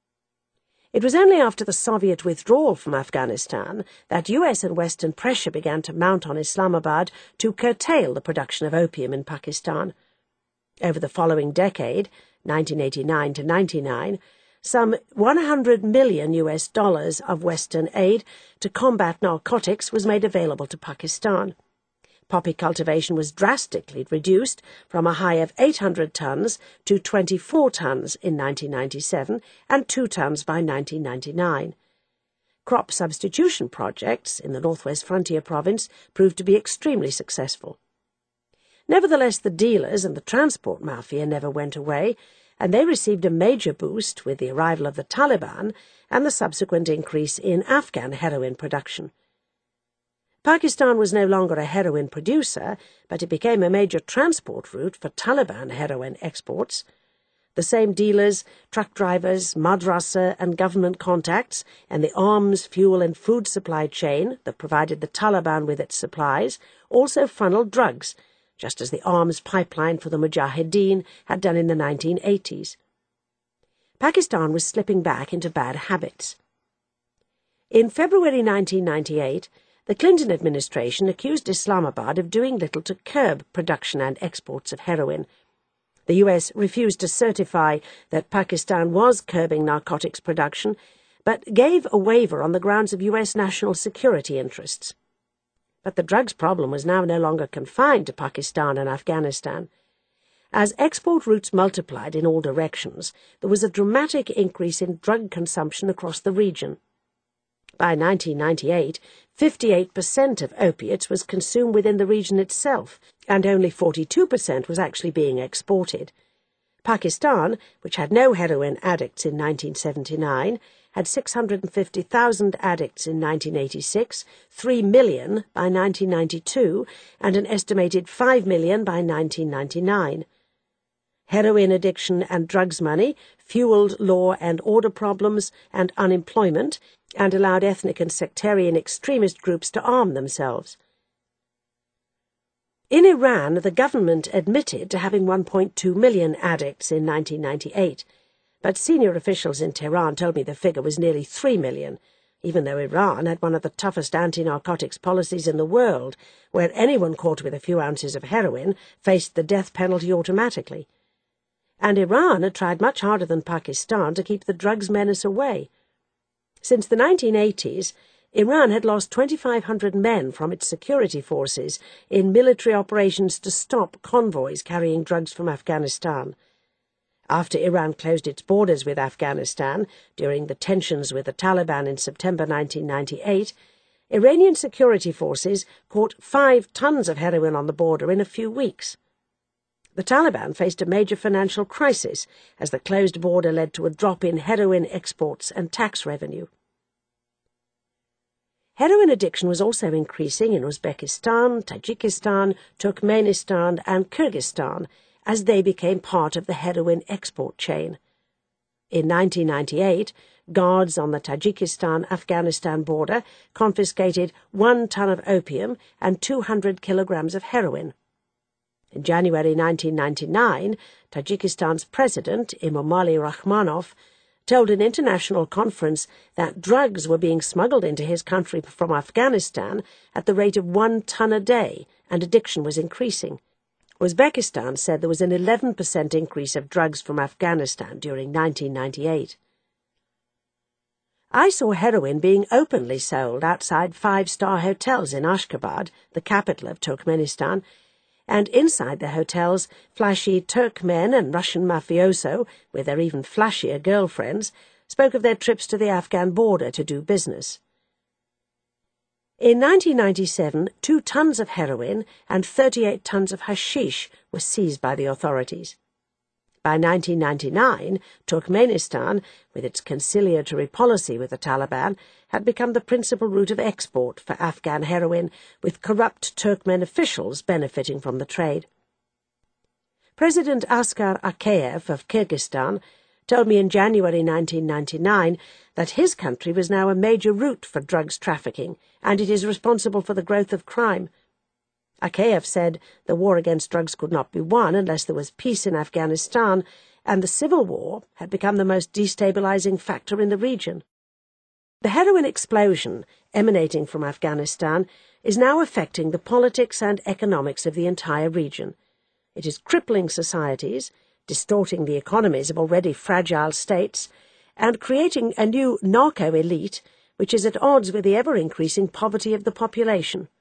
It was only after the Soviet withdrawal from Afghanistan that US and Western pressure began to mount on Islamabad to curtail the production of opium in Pakistan. Over the following decade, 1989 to 99, some $100 million of Western aid to combat narcotics was made available to Pakistan. Poppy cultivation was drastically reduced from a high of 800 tons to 24 tons in 1997 and 2 tons by 1999. Crop substitution projects in the Northwest Frontier Province proved to be extremely successful. Nevertheless, the dealers and the transport mafia never went away, and they received a major boost with the arrival of the Taliban and the subsequent increase in Afghan heroin production. Pakistan was no longer a heroin producer, but it became a major transport route for Taliban heroin exports. The same dealers, truck drivers, madrasa and government contacts, and the arms, fuel and food supply chain that provided the Taliban with its supplies also funneled drugs, just as the arms pipeline for the Mujahideen had done in the 1980s. Pakistan was slipping back into bad habits. In February 1998, the Clinton administration accused Islamabad of doing little to curb production and exports of heroin. The US refused to certify that Pakistan was curbing narcotics production, but gave a waiver on the grounds of US national security interests. But the drugs problem was now no longer confined to Pakistan and Afghanistan. As export routes multiplied in all directions, there was a dramatic increase in drug consumption across the region. By 1998, 58% of opiates was consumed within the region itself, and only 42% was actually being exported. Pakistan, which had no heroin addicts in 1979, had 650,000 addicts in 1986, 3 million by 1992, and an estimated 5 million by 1999. Heroin addiction and drugs money fueled law and order problems and unemployment, and allowed ethnic and sectarian extremist groups to arm themselves. In Iran, the government admitted to having 1.2 million addicts in 1998, but senior officials in Tehran told me the figure was nearly 3 million, even though Iran had one of the toughest anti-narcotics policies in the world, where anyone caught with a few ounces of heroin faced the death penalty automatically. And Iran had tried much harder than Pakistan to keep the drugs menace away. Since the 1980s, Iran had lost 2,500 men from its security forces in military operations to stop convoys carrying drugs from Afghanistan. After Iran closed its borders with Afghanistan during the tensions with the Taliban in September 1998, Iranian security forces caught 5 tons of heroin on the border in a few weeks. The Taliban faced a major financial crisis as the closed border led to a drop in heroin exports and tax revenue. Heroin addiction was also increasing in Uzbekistan, Tajikistan, Turkmenistan and Kyrgyzstan as they became part of the heroin export chain. In 1998, guards on the Tajikistan-Afghanistan border confiscated 1 ton of opium and 200 kilograms of heroin. In January 1999, Tajikistan's president, Emomali Rakhmonov, told an international conference that drugs were being smuggled into his country from Afghanistan at the rate of 1 ton a day, and addiction was increasing. Uzbekistan said there was an 11% increase of drugs from Afghanistan during 1998. I saw heroin being openly sold outside 5-star hotels in Ashgabat, the capital of Turkmenistan, and inside the hotels, flashy Turkmen and Russian mafioso, with their even flashier girlfriends, spoke of their trips to the Afghan border to do business. In 1997, 2 tons of heroin and 38 tons of hashish were seized by the authorities. By 1999, Turkmenistan, with its conciliatory policy with the Taliban, had become the principal route of export for Afghan heroin, with corrupt Turkmen officials benefiting from the trade. President Askar Akayev of Kyrgyzstan told me in January 1999 that his country was now a major route for drugs trafficking, and it is responsible for the growth of crime. Akayev said the war against drugs could not be won unless there was peace in Afghanistan, and the civil war had become the most destabilizing factor in the region. The heroin explosion emanating from Afghanistan is now affecting the politics and economics of the entire region. It is crippling societies, distorting the economies of already fragile states, and creating a new narco-elite which is at odds with the ever-increasing poverty of the population.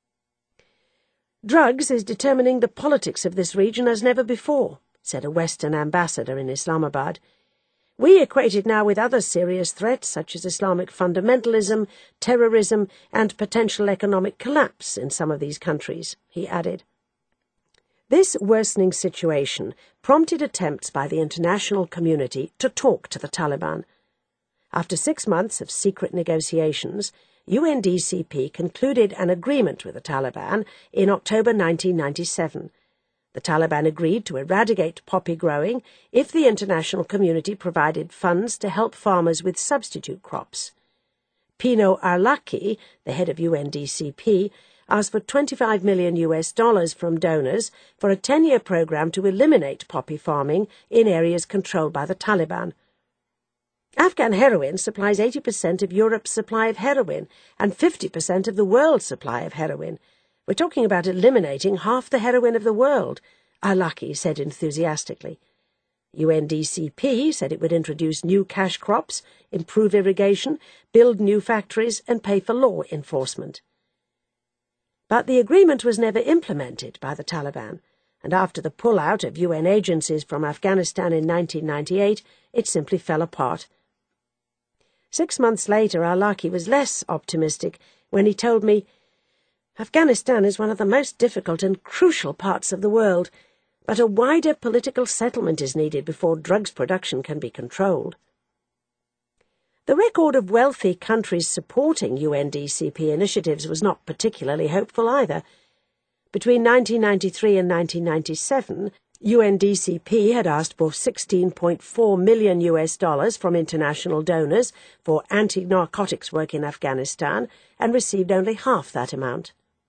Drugs is determining the politics of this region as never before, said a Western ambassador in Islamabad. We equate it now with other serious threats such as Islamic fundamentalism, terrorism, and potential economic collapse in some of these countries, he added. This worsening situation prompted attempts by the international community to talk to the Taliban. After 6 months of secret negotiations, UNDCP concluded an agreement with the Taliban in October 1997. The Taliban agreed to eradicate poppy growing if the international community provided funds to help farmers with substitute crops. Pino Arlaki, the head of UNDCP, asked for $25 million from donors for a 10-year program to eliminate poppy farming in areas controlled by the Taliban. Afghan heroin supplies 80% of Europe's supply of heroin and 50% of the world's supply of heroin. We're talking about eliminating half the heroin of the world, Arlaki said enthusiastically. UNDCP said it would introduce new cash crops, improve irrigation, build new factories, and pay for law enforcement. But the agreement was never implemented by the Taliban, and after the pullout of UN agencies from Afghanistan in 1998, it simply fell apart. 6 months later, Arlaki was less optimistic when he told me, Afghanistan is one of the most difficult and crucial parts of the world, but a wider political settlement is needed before drugs production can be controlled. The record of wealthy countries supporting UNDCP initiatives was not particularly hopeful either. Between 1993 and 1997, UNDCP had asked for $16.4 million from international donors for anti-narcotics work in Afghanistan and received only half that amount.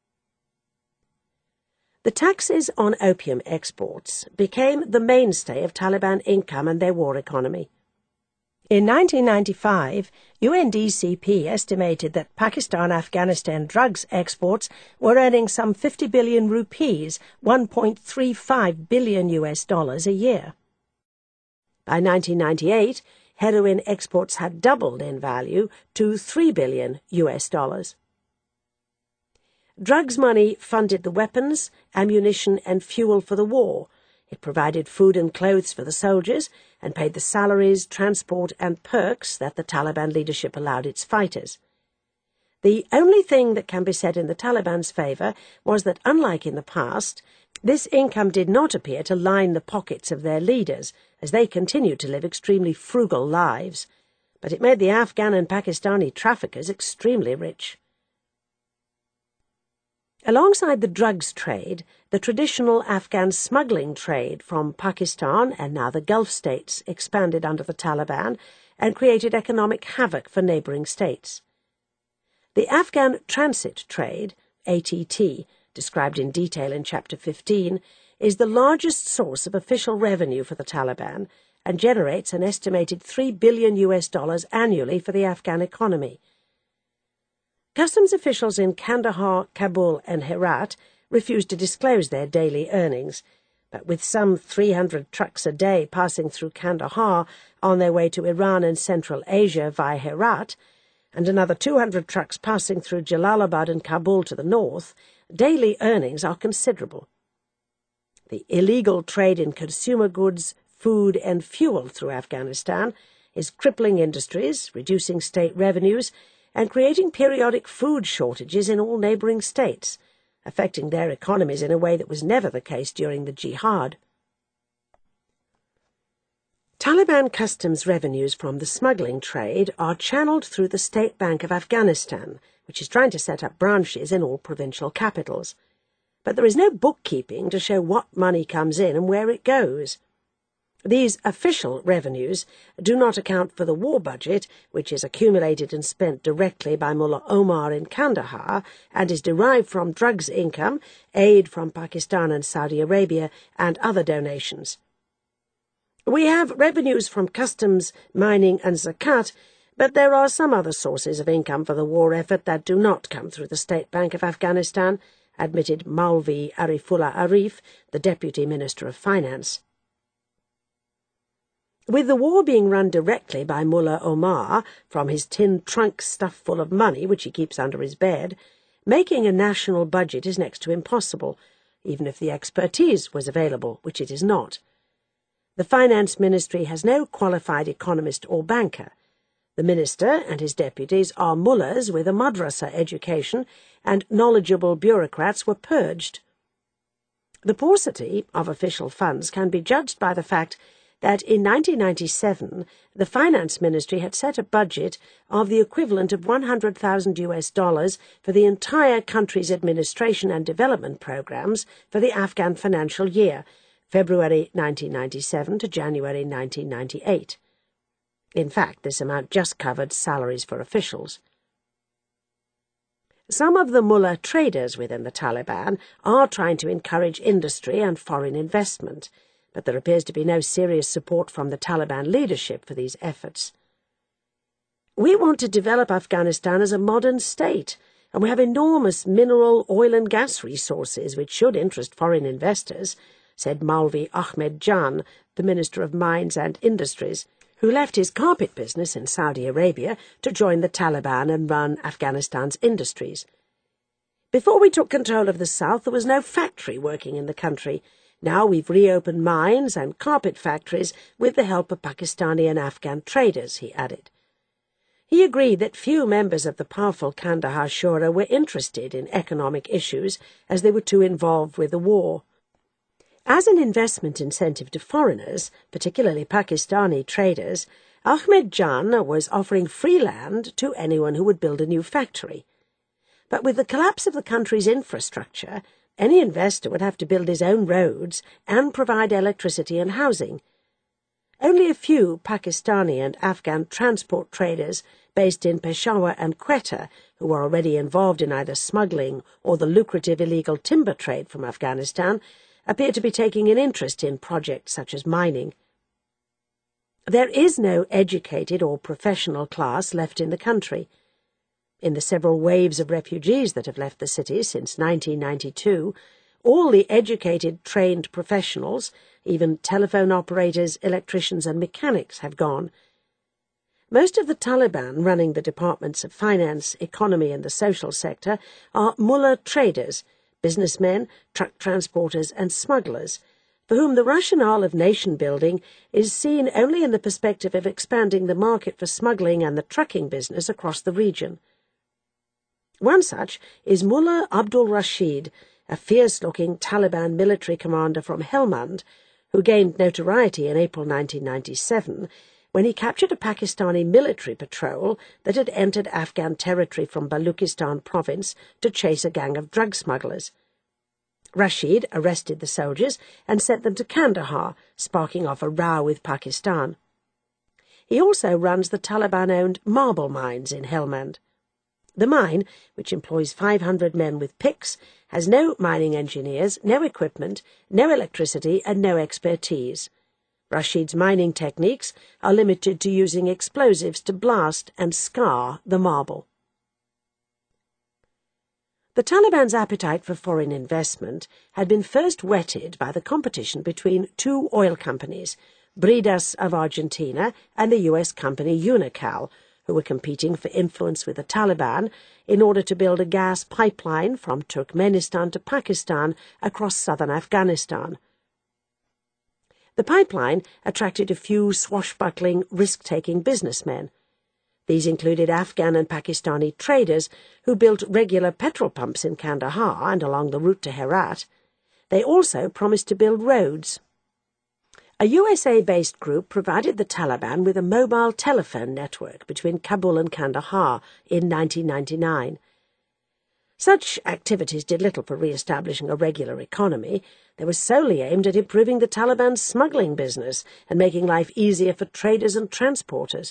The taxes on opium exports became the mainstay of Taliban income and their war economy. In 1995, UNDCP estimated that Pakistan-Afghanistan drugs exports were earning some 50 billion rupees, $1.35 billion a year. By 1998, heroin exports had doubled in value to $3 billion. Drugs money funded the weapons, ammunition and fuel for the war. It provided food and clothes for the soldiers and paid the salaries, transport and perks that the Taliban leadership allowed its fighters. The only thing that can be said in the Taliban's favour was that, unlike in the past, this income did not appear to line the pockets of their leaders, as they continued to live extremely frugal lives. But it made the Afghan and Pakistani traffickers extremely rich. Alongside the drugs trade, the traditional Afghan smuggling trade from Pakistan and now the Gulf states expanded under the Taliban and created economic havoc for neighbouring states. The Afghan transit trade, ATT, described in detail in Chapter 15, is the largest source of official revenue for the Taliban and generates an estimated $3 billion annually for the Afghan economy. Customs officials in Kandahar, Kabul and Herat refused to disclose their daily earnings, but with some 300 trucks a day passing through Kandahar on their way to Iran and Central Asia via Herat, and another 200 trucks passing through Jalalabad and Kabul to the north, daily earnings are considerable. The illegal trade in consumer goods, food and fuel through Afghanistan is crippling industries, reducing state revenues, and creating periodic food shortages in all neighbouring states, affecting their economies in a way that was never the case during the jihad. Taliban customs revenues from the smuggling trade are channeled through the State Bank of Afghanistan, which is trying to set up branches in all provincial capitals. But there is no bookkeeping to show what money comes in and where it goes. These official revenues do not account for the war budget, which is accumulated and spent directly by Mullah Omar in Kandahar and is derived from drugs income, aid from Pakistan and Saudi Arabia, and other donations. We have revenues from customs, mining and zakat, but there are some other sources of income for the war effort that do not come through the State Bank of Afghanistan, admitted Maulvi Arifullah Arif, the Deputy Minister of Finance. With the war being run directly by Mullah Omar from his tin trunk stuffed full of money which he keeps under his bed, making a national budget is next to impossible, even if the expertise was available, which it is not. The Finance Ministry has no qualified economist or banker. The minister and his deputies are mullahs with a madrasa education, and knowledgeable bureaucrats were purged. The paucity of official funds can be judged by the fact that in 1997 the Finance Ministry had set a budget of the equivalent of $100,000 for the entire country's administration and development programs for the Afghan financial year, February 1997 to January 1998. In fact, this amount just covered salaries for officials. Some of the mullah traders within the Taliban are trying to encourage industry and foreign investment, but there appears to be no serious support from the Taliban leadership for these efforts. We want to develop Afghanistan as a modern state, and we have enormous mineral, oil and gas resources which should interest foreign investors, said Maulvi Ahmed Jan, the Minister of Mines and Industries, who left his carpet business in Saudi Arabia to join the Taliban and run Afghanistan's industries. Before we took control of the south, there was no factory working in the country. Now we've reopened mines and carpet factories with the help of Pakistani and Afghan traders, he added. He agreed that few members of the powerful Kandahar Shura were interested in economic issues as they were too involved with the war. As an investment incentive to foreigners, particularly Pakistani traders, Ahmed Jan was offering free land to anyone who would build a new factory. But with the collapse of the country's infrastructure, any investor would have to build his own roads and provide electricity and housing. Only a few Pakistani and Afghan transport traders based in Peshawar and Quetta, who were already involved in either smuggling or the lucrative illegal timber trade from Afghanistan, appear to be taking an interest in projects such as mining. There is no educated or professional class left in the country. In the several waves of refugees that have left the city since 1992, all the educated, trained professionals, even telephone operators, electricians and mechanics, have gone. Most of the Taliban running the departments of finance, economy and the social sector are mullah traders, businessmen, truck transporters and smugglers, for whom the rationale of nation-building is seen only in the perspective of expanding the market for smuggling and the trucking business across the region. One such is Mullah Abdul Rashid, a fierce-looking Taliban military commander from Helmand, who gained notoriety in April 1997 when he captured a Pakistani military patrol that had entered Afghan territory from Baluchistan province to chase a gang of drug smugglers. Rashid arrested the soldiers and sent them to Kandahar, sparking off a row with Pakistan. He also runs the Taliban-owned marble mines in Helmand. The mine, which employs 500 men with picks, has no mining engineers, no equipment, no electricity and no expertise. Rashid's mining techniques are limited to using explosives to blast and scar the marble. The Taliban's appetite for foreign investment had been first whetted by the competition between two oil companies, Bridas of Argentina and the US company Unocal, who were competing for influence with the Taliban in order to build a gas pipeline from Turkmenistan to Pakistan across southern Afghanistan. The pipeline attracted a few swashbuckling, risk-taking businessmen. These included Afghan and Pakistani traders who built regular petrol pumps in Kandahar and along the route to Herat. They also promised to build roads. A USA-based group provided the Taliban with a mobile telephone network between Kabul and Kandahar in 1999. Such activities did little for re-establishing a regular economy. They were solely aimed at improving the Taliban's smuggling business and making life easier for traders and transporters.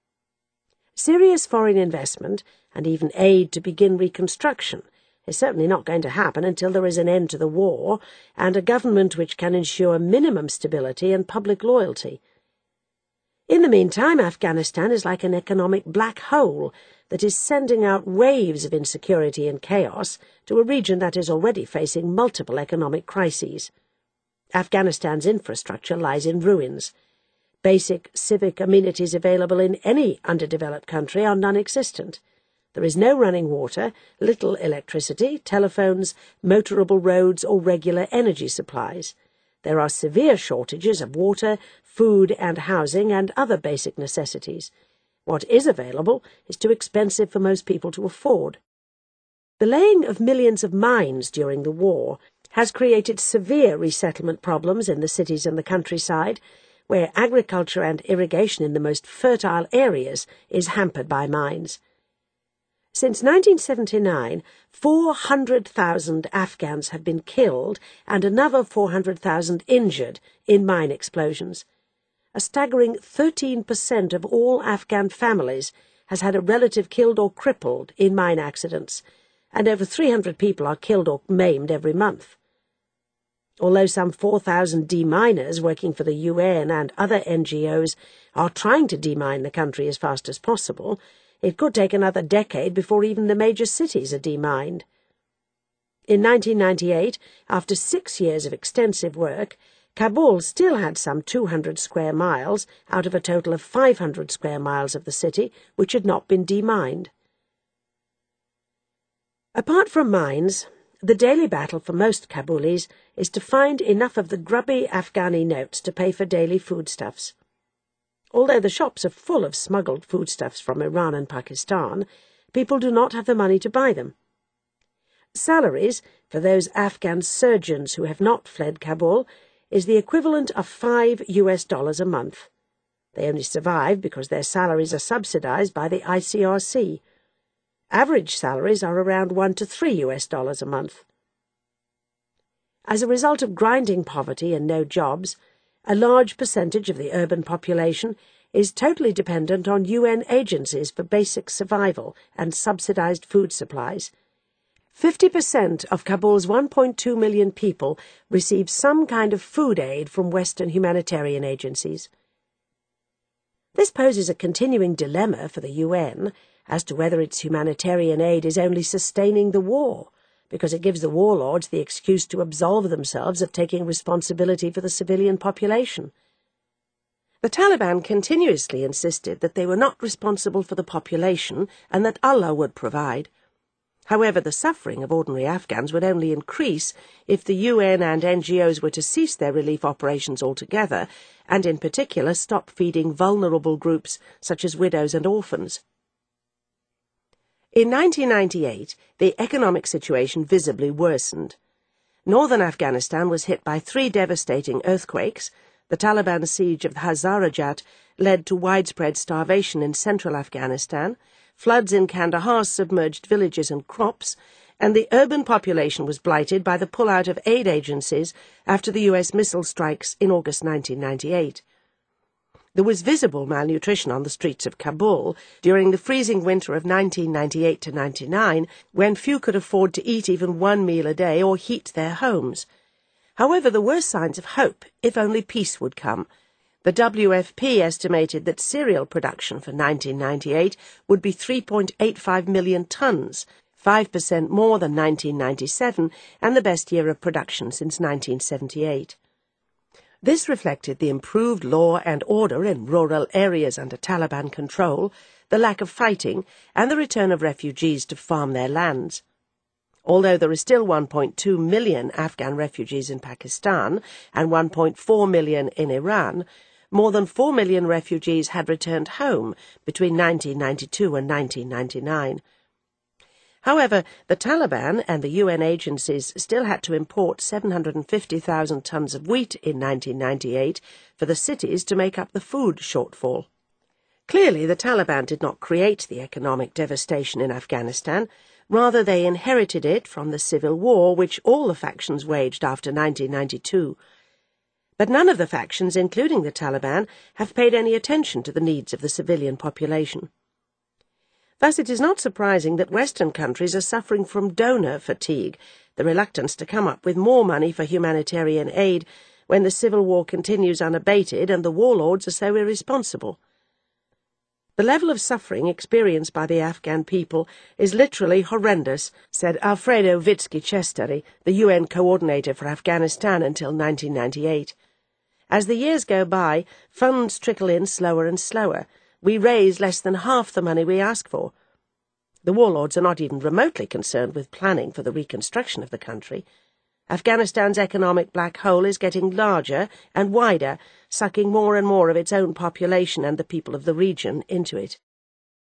Serious foreign investment, and even aid to begin reconstruction, is certainly not going to happen until there is an end to the war and a government which can ensure minimum stability and public loyalty. In the meantime, Afghanistan is like an economic black hole that is sending out waves of insecurity and chaos to a region that is already facing multiple economic crises. Afghanistan's infrastructure lies in ruins. Basic civic amenities available in any underdeveloped country are non-existent. There is no running water, little electricity, telephones, motorable roads or regular energy supplies. There are severe shortages of water, food and housing and other basic necessities. What is available is too expensive for most people to afford. The laying of millions of mines during the war has created severe resettlement problems in the cities and the countryside, where agriculture and irrigation in the most fertile areas is hampered by mines. Since 1979, 400,000 Afghans have been killed and another 400,000 injured in mine explosions. A staggering 13% of all Afghan families has had a relative killed or crippled in mine accidents, and over 300 people are killed or maimed every month. Although some 4,000 deminers working for the UN and other NGOs are trying to demine the country as fast as possible, it could take another decade before even the major cities are demined. In 1998, after 6 years of extensive work, Kabul still had some 200 square miles out of a total of 500 square miles of the city which had not been demined. Apart from mines, the daily battle for most Kabulis is to find enough of the grubby Afghani notes to pay for daily foodstuffs. Although the shops are full of smuggled foodstuffs from Iran and Pakistan, people do not have the money to buy them. Salaries for those Afghan surgeons who have not fled Kabul is the equivalent of $5 a month. They only survive because their salaries are subsidized by the ICRC. Average salaries are around $1 to $3 a month. As a result of grinding poverty and no jobs, a large percentage of the urban population is totally dependent on UN agencies for basic survival and subsidized food supplies. 50% of Kabul's 1.2 million people receive some kind of food aid from Western humanitarian agencies. This poses a continuing dilemma for the UN as to whether its humanitarian aid is only sustaining the war, because it gives the warlords the excuse to absolve themselves of taking responsibility for the civilian population. The Taliban continuously insisted that they were not responsible for the population and that Allah would provide. However, the suffering of ordinary Afghans would only increase if the UN and NGOs were to cease their relief operations altogether, and in particular stop feeding vulnerable groups such as widows and orphans. In 1998, the economic situation visibly worsened. Northern Afghanistan was hit by 3 devastating earthquakes. The Taliban siege of Hazarajat led to widespread starvation in central Afghanistan. Floods in Kandahar submerged villages and crops, and the urban population was blighted by the pullout of aid agencies after the US missile strikes in August 1998. There was visible malnutrition on the streets of Kabul during the freezing winter of 1998 to 99, when few could afford to eat even 1 meal a day or heat their homes. However, there were signs of hope, if only peace would come. The WFP estimated that cereal production for 1998 would be 3.85 million tons, 5% more than 1997, and the best year of production since 1978. This reflected the improved law and order in rural areas under Taliban control, the lack of fighting, and the return of refugees to farm their lands. Although there are still 1.2 million Afghan refugees in Pakistan and 1.4 million in Iran, more than 4 million refugees had returned home between 1992 and 1999. However, the Taliban and the UN agencies still had to import 750,000 tons of wheat in 1998 for the cities to make up the food shortfall. Clearly, the Taliban did not create the economic devastation in Afghanistan. Rather, they inherited it from the civil war which all the factions waged after 1992. But none of the factions, including the Taliban, have paid any attention to the needs of the civilian population. Thus, it is not surprising that Western countries are suffering from donor fatigue, the reluctance to come up with more money for humanitarian aid when the civil war continues unabated and the warlords are so irresponsible. The level of suffering experienced by the Afghan people is literally horrendous, said Alfredo Vitsky-Chesteri, the UN coordinator for Afghanistan until 1998. As the years go by, funds trickle in slower and slower. We raise less than half the money we ask for. The warlords are not even remotely concerned with planning for the reconstruction of the country. Afghanistan's economic black hole is getting larger and wider, sucking more and more of its own population and the people of the region into it.